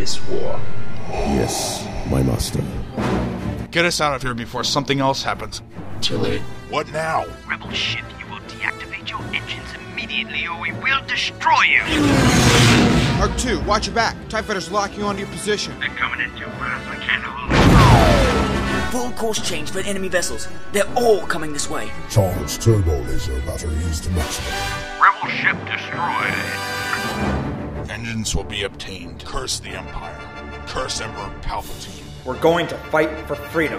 this war. Yes, my master. Get us out of here before something else happens. Tilly. What now? Rebel ship, you will deactivate your engines immediately or we will destroy you! Mark 2, watch your back. TIE fighters locking you onto your position. They're coming in too fast, I can't hold them. Full course change for enemy vessels. They're all coming this way. Charge turbo laser batteries to maximum. Rebel ship destroyed. Vengeance will be obtained. Curse the Empire. Curse Emperor Palpatine. We're going to fight for freedom.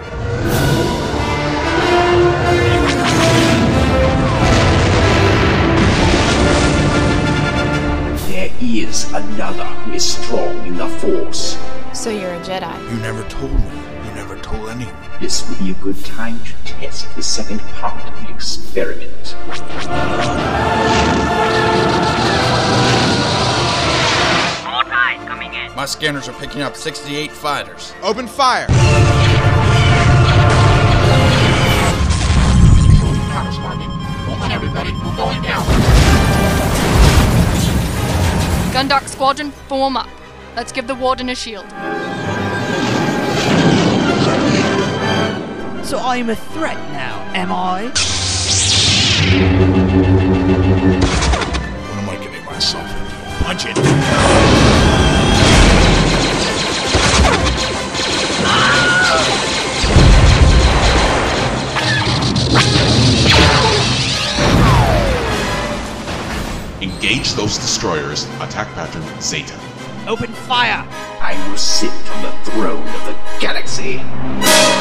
There is another who is strong in the Force. So you're a Jedi. You never told me. You never told anyone. This would be a good time to test the second part of the experiment. More TIEs coming in. My scanners are picking up 68 fighters. Open fire! Everybody, we're going down. Gundark Squadron, form up. Let's give the Warden a shield. So I'm a threat now, am I? What am I getting myself into? Punch it! Engage those destroyers. Attack pattern Zeta. Open fire! I will sit on the throne of the galaxy.